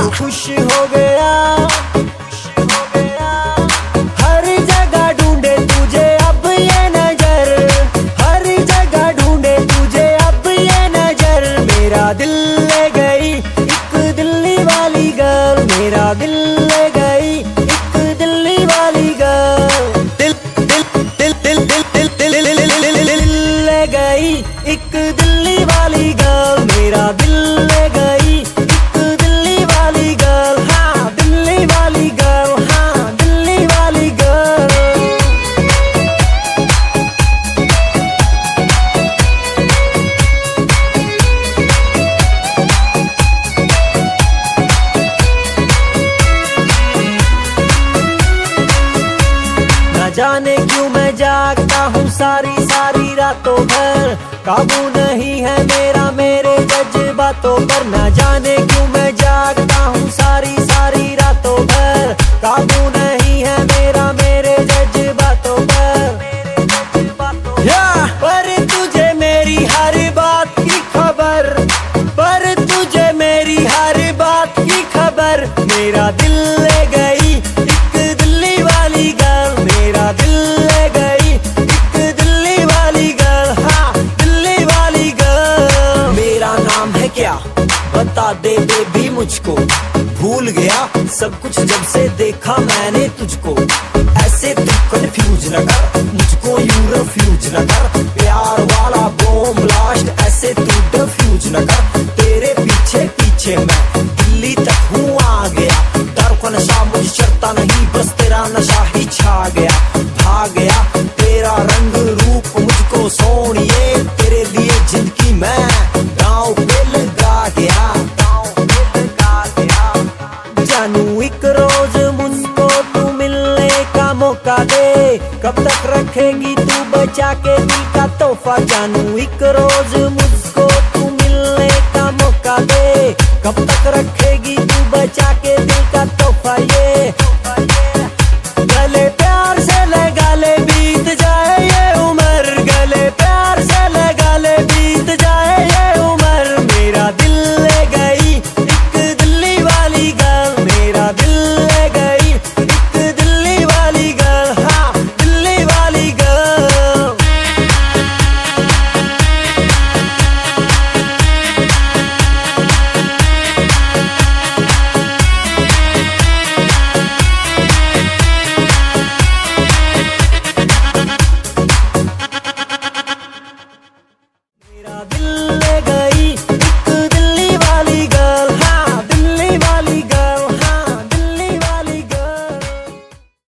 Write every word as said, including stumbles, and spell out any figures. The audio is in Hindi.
खुश हो गया, हर जगह ढूंढे तुझे अब ये नजर, हर जगह ढूंढे तुझे अब ये नजर। मेरा दिल ले गई एक दिल्ली वाली गर्ल, मेरा दिल ले गई एक दिल्ली वाली गर्ल। दिल दिल दिल दिल दिल दिल दिल दिल दिल दिल ले गई एक दिल्ली वाली गर्ल, मेरा दिल ले गई एक दिल्ली वाली गर्ल। हाँ दिल्ली वाली गर्ल, हाँ दिल्ली वाली गर्ल। न जाने क्यों मैं जागता हूँ सारी सारी रातों भर, काबू नहीं है मेरा मेरे जज्बातों पर। न जाने क्यों मैं जागता हूँ सारी सारी रातों भर, काबू नहीं है मेरा मेरे जज्बातों पर। पर तुझे मेरी हर बात की खबर, पर तुझे मेरी हर बात की खबर। मेरा दिल ले गई एक दिल्ली वाली गर्ल, मेरा दिल ले गई एक दिल्ली वाली गर्ल। हाँ दिल्ली वाली गर्ल। मेरा नाम है क्या बता दे बेबी मुझको, भूल गया सब कुछ जब से देखा मैंने तुझको। ऐसे तू कंफ्यूज न कर मुझको, यूं रिफ्यूज न कर, प्यार वाला बॉम्ब ब्लास्ट ऐसे तू डिफ्यूज न कर। तेरे पीछे पीछे मैं दिल्ली तक हूँ आ गया, डर का नशा मुझे चढ़ता नहीं, बस तेरा नशा ही छा गया। भाग गया तेरा रंग रूप मुझको सोनिए, तेरे लिए जिंदगी मैं गाँव पे लगा गया, गाँव पे लगा गया। जानू एक रोज मुझको तू मिलने का मौका दे, कब तक रखेगी तू बचा के दिल का तोहफा। जानू एक रोज